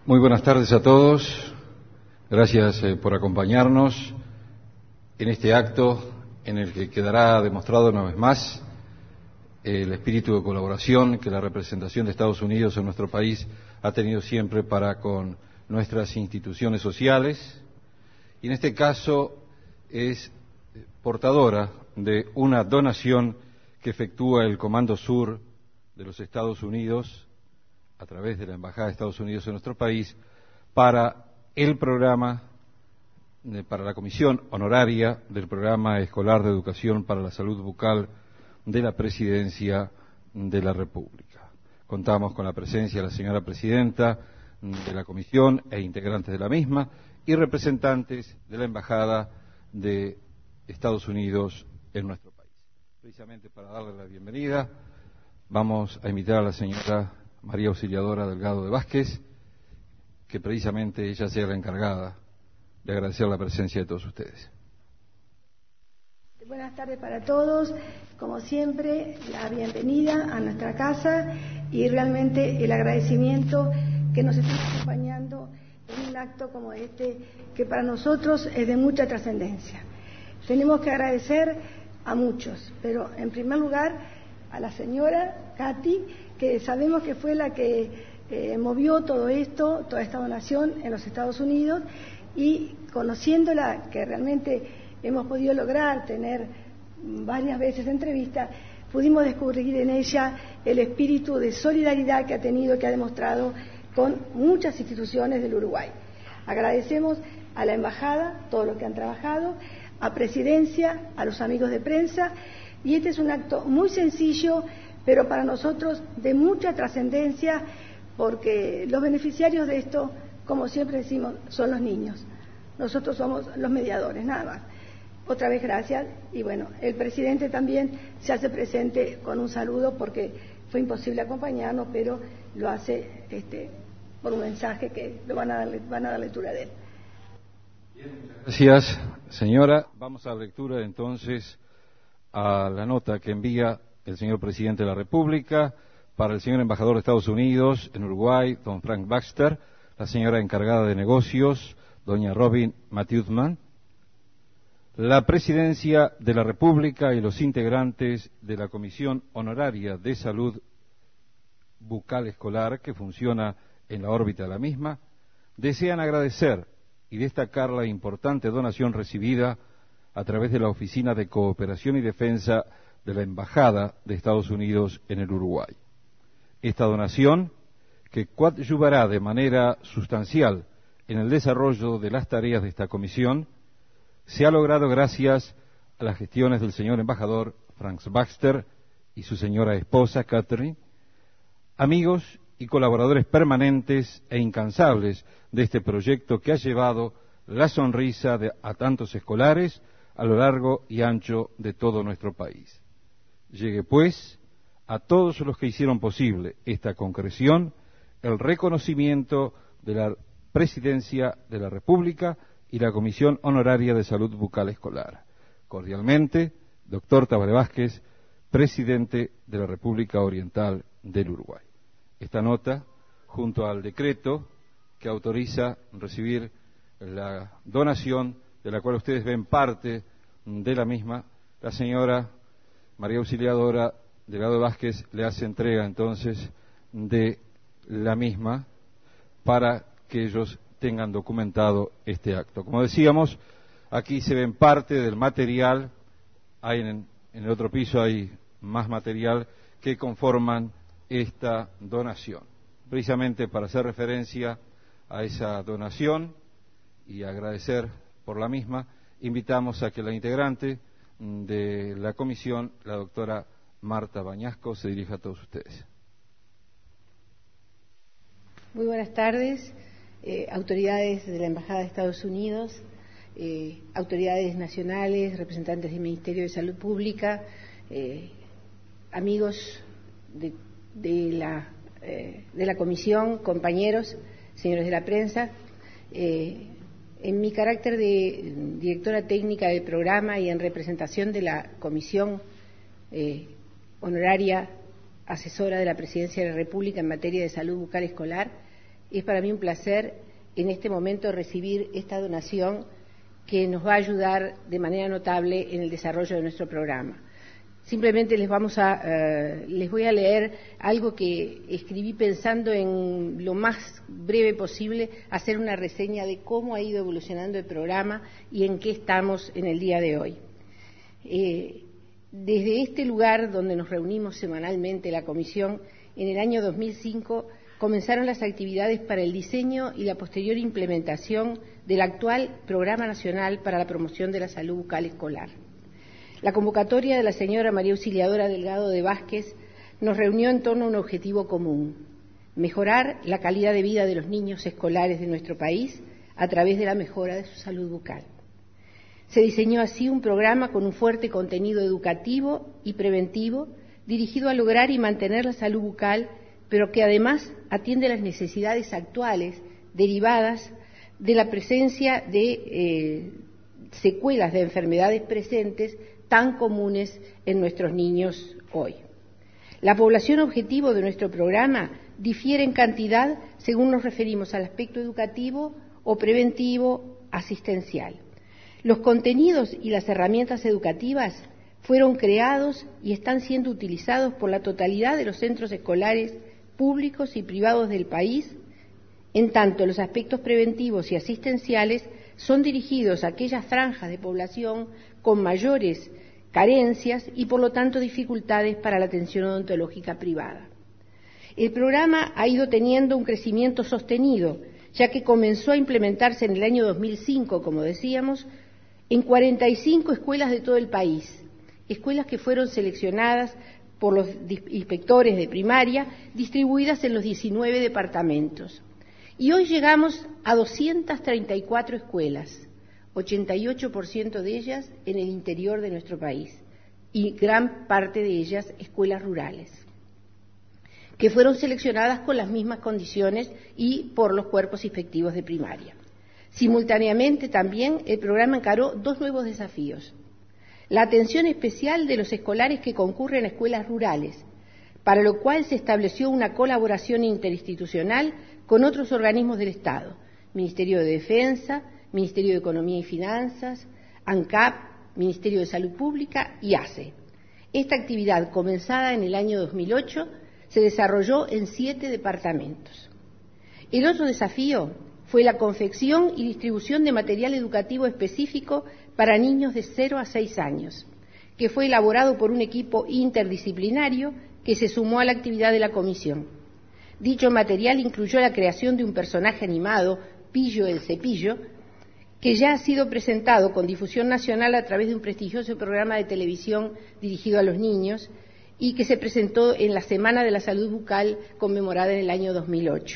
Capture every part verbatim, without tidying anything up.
Muy buenas tardes a todos. Gracias eh, por acompañarnos en este acto en el que quedará demostrado una vez más eh, el espíritu de colaboración que la representación de Estados Unidos en nuestro país ha tenido siempre para con nuestras instituciones sociales, y en este caso es portadora de una donación que efectúa el Comando Sur de los Estados Unidos a través de la Embajada de Estados Unidos en nuestro país para el programa, para la comisión honoraria del Programa Escolar de Educación para la Salud Bucal de la Presidencia de la República. Contamos con la presencia de la señora Presidenta de la Comisión e integrantes de la misma y representantes de la Embajada de Estados Unidos en nuestro país. Precisamente para darle la bienvenida, vamos a invitar a la señora María Auxiliadora Delgado de Vázquez, que precisamente ella sea la encargada de agradecer la presencia de todos ustedes. Buenas tardes para todos, como siempre, la bienvenida a nuestra casa y realmente el agradecimiento que nos están acompañando en un acto como este, que para nosotros es de mucha trascendencia. Tenemos que agradecer a muchos, pero en primer lugar a la señora Katy, que sabemos que fue la que eh, movió todo esto, toda esta donación en los Estados Unidos, y conociéndola, que realmente hemos podido lograr tener varias veces entrevistas, pudimos descubrir en ella el espíritu de solidaridad que ha tenido, que ha demostrado con muchas instituciones del Uruguay. Agradecemos a la Embajada, todo lo que han trabajado, a Presidencia, a los amigos de prensa, y este es un acto muy sencillo, pero para nosotros de mucha trascendencia, porque los beneficiarios de esto, como siempre decimos, son los niños. Nosotros somos los mediadores, nada más. Otra vez gracias, y bueno, el presidente también se hace presente con un saludo, porque fue imposible acompañarnos, pero lo hace este, por un mensaje que lo van a dar, van a dar lectura de él. Gracias, señora. Vamos a la lectura entonces a la nota que envía el señor presidente de la República para el señor embajador de Estados Unidos en Uruguay, don Frank Baxter, la señora encargada de negocios, doña Robin Mathieuthman, la Presidencia de la República y los integrantes de la Comisión Honoraria de Salud Bucal Escolar, que funciona en la órbita de la misma, desean agradecer y destacar la importante donación recibida a través de la Oficina de Cooperación y Defensa de la Embajada de Estados Unidos en el Uruguay. Esta donación, que coadyuvará de manera sustancial en el desarrollo de las tareas de esta comisión, se ha logrado gracias a las gestiones del señor embajador Frank Baxter y su señora esposa Catherine, amigos y colaboradores permanentes e incansables de este proyecto que ha llevado la sonrisa de, a tantos escolares a lo largo y ancho de todo nuestro país. Llegue, pues, a todos los que hicieron posible esta concreción el reconocimiento de la Presidencia de la República y la Comisión Honoraria de Salud Bucal Escolar. Cordialmente, doctor Tabaré Vázquez, Presidente de la República Oriental del Uruguay. Esta nota, junto al decreto que autoriza recibir la donación, de la cual ustedes ven parte de la misma, la señora María Auxiliadora Delgado Vázquez le hace entrega entonces de la misma para que ellos tengan documentado este acto. Como decíamos, aquí se ven parte del material, hay en, en el otro piso hay más material que conforman esta donación. Precisamente para hacer referencia a esa donación y agradecer por la misma, invitamos a que la integrante de la comisión, la doctora Marta Bañasco, se dirija a todos ustedes. Muy buenas tardes, eh, autoridades de la Embajada de Estados Unidos, eh, autoridades nacionales, representantes del Ministerio de Salud Pública, eh, amigos de, de, la, eh, de la comisión, compañeros, señores de la prensa. Eh, en mi carácter de directora técnica del programa y en representación de la Comisión eh, Honoraria Asesora de la Presidencia de la República en materia de salud bucal escolar, Es para mí un placer en este momento recibir esta donación que nos va a ayudar de manera notable en el desarrollo de nuestro programa. Simplemente les vamos a, uh, les voy a leer algo que escribí pensando en lo más breve posible, hacer una reseña de cómo ha ido evolucionando el programa y en qué estamos en el día de hoy. Eh, desde este lugar donde nos reunimos semanalmente la Comisión, en el año dos mil cinco comenzaron las actividades para el diseño y la posterior implementación del actual Programa Nacional para la Promoción de la Salud Bucal Escolar. La convocatoria de la señora María Auxiliadora Delgado de Vázquez nos reunió en torno a un objetivo común: mejorar la calidad de vida de los niños escolares de nuestro país a través de la mejora de su salud bucal. Se diseñó así un programa con un fuerte contenido educativo y preventivo dirigido a lograr y mantener la salud bucal, pero que además atiende las necesidades actuales derivadas de la presencia de eh, secuelas de enfermedades presentes tan comunes en nuestros niños hoy. La población objetivo de nuestro programa difiere en cantidad según nos referimos al aspecto educativo o preventivo asistencial. Los contenidos y las herramientas educativas fueron creados y están siendo utilizados por la totalidad de los centros escolares públicos y privados del país, en tanto los aspectos preventivos y asistenciales son dirigidos a aquellas franjas de población con mayores carencias y, por lo tanto, dificultades para la atención odontológica privada. El programa ha ido teniendo un crecimiento sostenido, ya que comenzó a implementarse en el año dos mil cinco, como decíamos, en cuarenta y cinco escuelas de todo el país, escuelas que fueron seleccionadas por los inspectores de primaria, distribuidas en los diecinueve departamentos. Y hoy llegamos a doscientas treinta y cuatro escuelas, ochenta y ocho por ciento de ellas en el interior de nuestro país, y gran parte de ellas escuelas rurales, que fueron seleccionadas con las mismas condiciones y por los cuerpos inspectivos de primaria. Simultáneamente también el programa encaró dos nuevos desafíos: la atención especial de los escolares que concurren a escuelas rurales, para lo cual se estableció una colaboración interinstitucional con otros organismos del Estado, Ministerio de Defensa, Ministerio de Economía y Finanzas, ANCAP, Ministerio de Salud Pública y A C E. Esta actividad, comenzada en el año dos mil ocho, se desarrolló en siete departamentos. El otro desafío fue la confección y distribución de material educativo específico para niños de cero a seis años, que fue elaborado por un equipo interdisciplinario que se sumó a la actividad de la comisión. Dicho material incluyó la creación de un personaje animado, Pillo el Cepillo, que ya ha sido presentado con difusión nacional a través de un prestigioso programa de televisión dirigido a los niños y que se presentó en la Semana de la Salud Bucal conmemorada en el año dos mil ocho.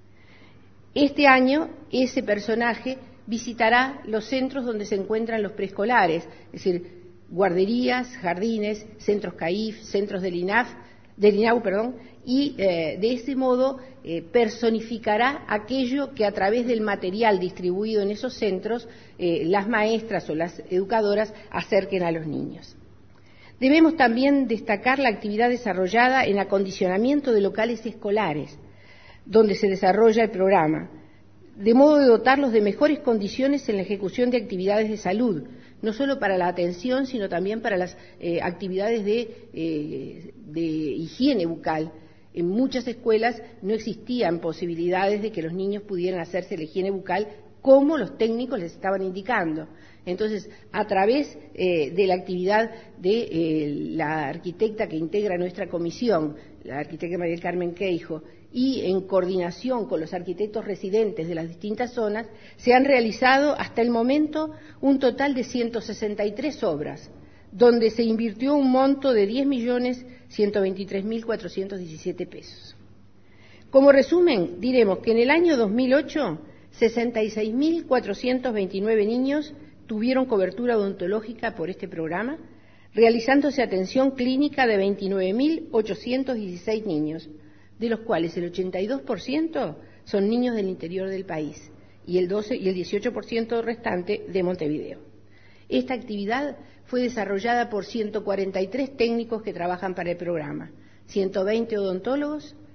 Este año ese personaje visitará los centros donde se encuentran los preescolares, es decir, guarderías, jardines, centros C A I F, centros del I N A F, del I N A U, perdón, y eh, de ese modo eh, personificará aquello que a través del material distribuido en esos centros eh, las maestras o las educadoras acerquen a los niños. Debemos también destacar la actividad desarrollada en acondicionamiento de locales escolares, donde se desarrolla el programa, de modo de dotarlos de mejores condiciones en la ejecución de actividades de salud, no solo para la atención, sino también para las eh, actividades de, eh, de higiene bucal. En muchas escuelas no existían posibilidades de que los niños pudieran hacerse la higiene bucal como los técnicos les estaban indicando. Entonces, a través eh, de la actividad de eh, la arquitecta que integra nuestra comisión, la arquitecta María del Carmen Queijo, y en coordinación con los arquitectos residentes de las distintas zonas, se han realizado hasta el momento un total de ciento sesenta y tres obras, donde se invirtió un monto de diez millones ciento veintitrés mil cuatrocientos diecisiete pesos. Como resumen, diremos que en el año dos mil ocho, sesenta y seis mil cuatrocientos veintinueve niños tuvieron cobertura odontológica por este programa, realizándose atención clínica de veintinueve mil ochocientos dieciséis niños, de los cuales el ochenta y dos por ciento son niños del interior del país y el doce y el dieciocho por ciento restante de Montevideo. Esta actividad fue desarrollada por ciento cuarenta y tres técnicos que trabajan para el programa, ciento veinte odontólogos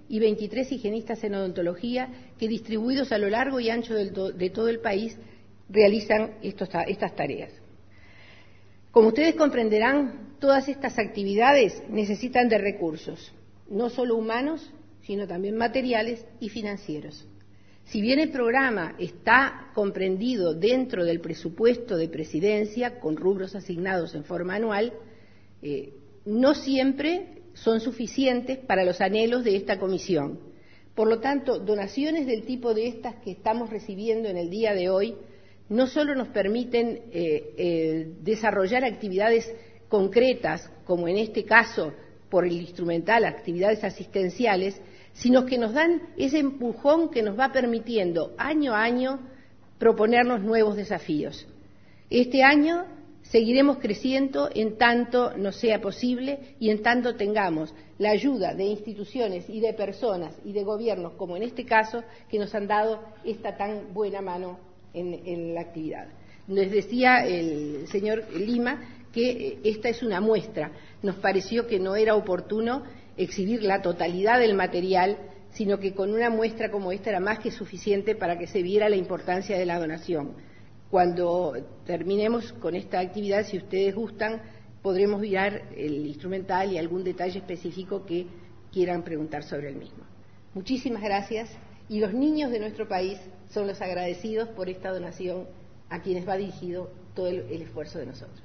y veintitrés higienistas en odontología que, distribuidos a lo largo y ancho del to- de todo el país, realizan estos, estas tareas. Como ustedes comprenderán, todas estas actividades necesitan de recursos, no solo humanos, sino también materiales y financieros. Si bien el programa está comprendido dentro del presupuesto de Presidencia, con rubros asignados en forma anual, eh, no siempre son suficientes para los anhelos de esta comisión. Por lo tanto, donaciones del tipo de estas que estamos recibiendo en el día de hoy no solo nos permiten eh, eh, desarrollar actividades concretas, como en este caso por el instrumental, actividades asistenciales, sino que nos dan ese empujón que nos va permitiendo año a año proponernos nuevos desafíos. Este año seguiremos creciendo en tanto nos sea posible y en tanto tengamos la ayuda de instituciones y de personas y de gobiernos, como en este caso, que nos han dado esta tan buena mano en, en la actividad. Les decía el señor Lima que esta es una muestra. Nos pareció que no era oportuno exhibir la totalidad del material, sino que con una muestra como esta era más que suficiente para que se viera la importancia de la donación. Cuando terminemos con esta actividad, si ustedes gustan, podremos mirar el instrumental y algún detalle específico que quieran preguntar sobre el mismo. Muchísimas gracias, y los niños de nuestro país son los agradecidos por esta donación a quienes va dirigido todo el, el esfuerzo de nosotros.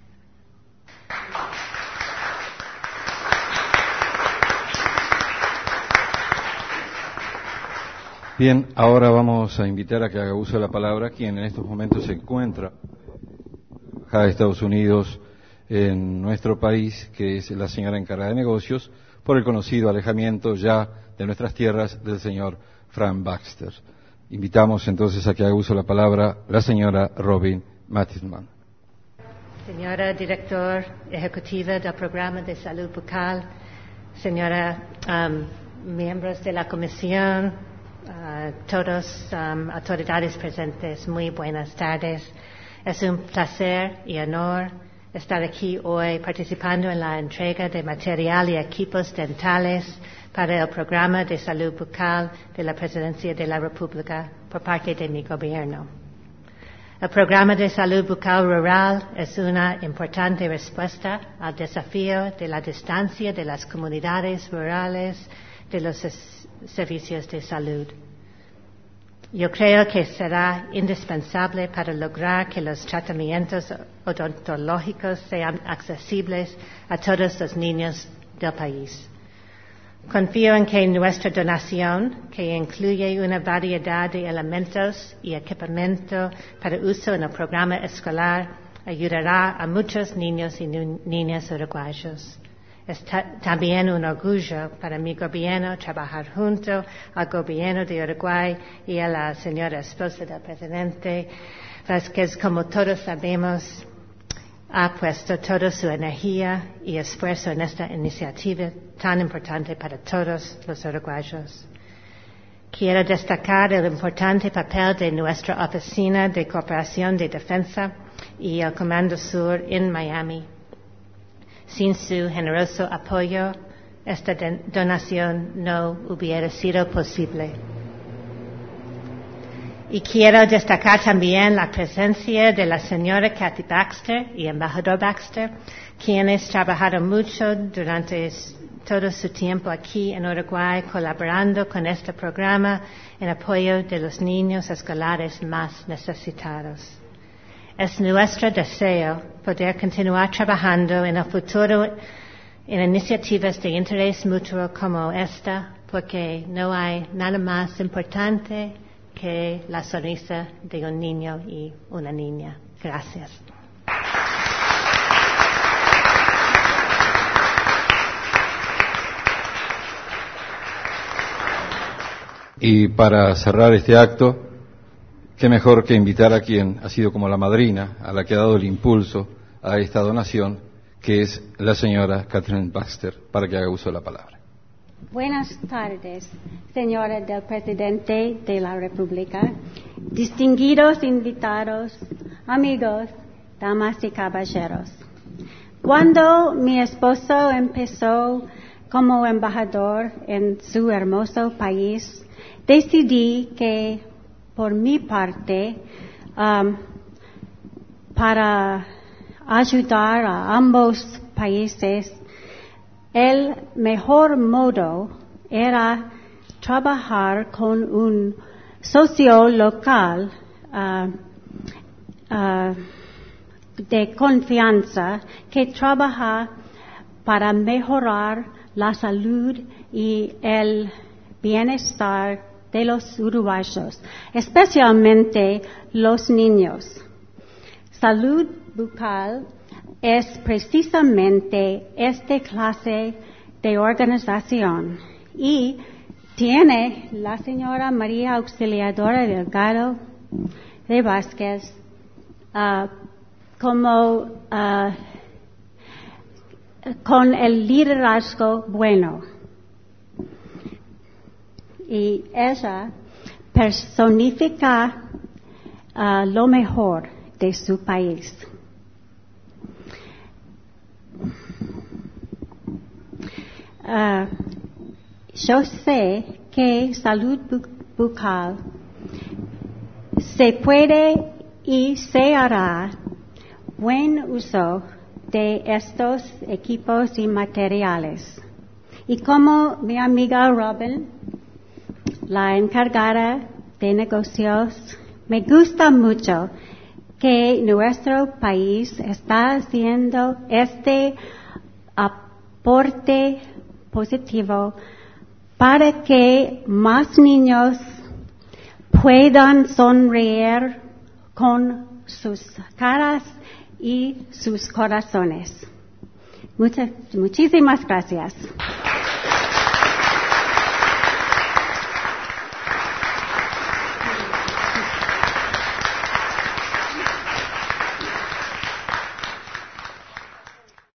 Bien, ahora vamos a invitar a que haga uso de la palabra quien en estos momentos se encuentra en la Embajada de Estados Unidos en nuestro país, que es la señora encargada de negocios, por el conocido alejamiento ya de nuestras tierras del señor Frank Baxter. Invitamos entonces a que haga uso de la palabra la señora Robin Mattisman. Señora Director Ejecutiva del Programa de Salud Bucal, señora um, miembros de la Comisión, uh, todos um, autoridades presentes, muy buenas tardes. Es un placer y honor estar aquí hoy participando en la entrega de material y equipos dentales para el Programa de Salud Bucal de la Presidencia de la República por parte de mi gobierno. El Programa de Salud Bucal Rural es una importante respuesta al desafío de la distancia de las comunidades rurales de los servicios de salud. Yo creo que será indispensable para lograr que los tratamientos odontológicos sean accesibles a todos los niños del país. Confío en que nuestra donación, que incluye una variedad de elementos y equipamiento para uso en el programa escolar, ayudará a muchos niños y niñas uruguayos. Es ta- también un orgullo para mi gobierno trabajar junto al gobierno de Uruguay y a la señora esposa del presidente Vázquez, como todos sabemos, ha puesto toda su energía y esfuerzo en esta iniciativa tan importante para todos los uruguayos. Quiero destacar el importante papel de nuestra Oficina de Cooperación de Defensa y el Comando Sur en Miami. Sin su generoso apoyo, esta donación no hubiera sido posible. Y quiero destacar también la presencia de la señora Kathy Baxter y embajador Baxter, quienes trabajaron mucho durante todo su tiempo aquí en Uruguay colaborando con este programa en apoyo de los niños escolares más necesitados. Es nuestro deseo poder continuar trabajando en el futuro en iniciativas de interés mutuo como esta, porque no hay nada más importante que la sonrisa de un niño y una niña. Gracias. Y para cerrar este acto, qué mejor que invitar a quien ha sido como la madrina, a la que ha dado el impulso a esta donación, que es la señora Catherine Baxter, para que haga uso de la palabra. Buenas tardes, señora del Presidente de la República, distinguidos invitados, amigos, damas y caballeros. Cuando mi esposo empezó como embajador en su hermoso país, decidí que, por mi parte, um, para ayudar a ambos países, el mejor modo era trabajar con un socio local uh, uh, de confianza que trabaja para mejorar la salud y el bienestar de los uruguayos, especialmente los niños. Salud Bucal es precisamente esta clase de organización y tiene la señora María Auxiliadora Delgado de Vázquez uh, como uh, con el liderazgo bueno. Y ella personifica uh, lo mejor de su país. Uh, yo sé que Salud Bucal se puede y se hará buen uso de estos equipos y materiales. Y como mi amiga Robin, la encargada de negocios, me gusta mucho que nuestro país está haciendo este aporte positivo para que más niños puedan sonreír con sus caras y sus corazones. Muchas, muchísimas gracias.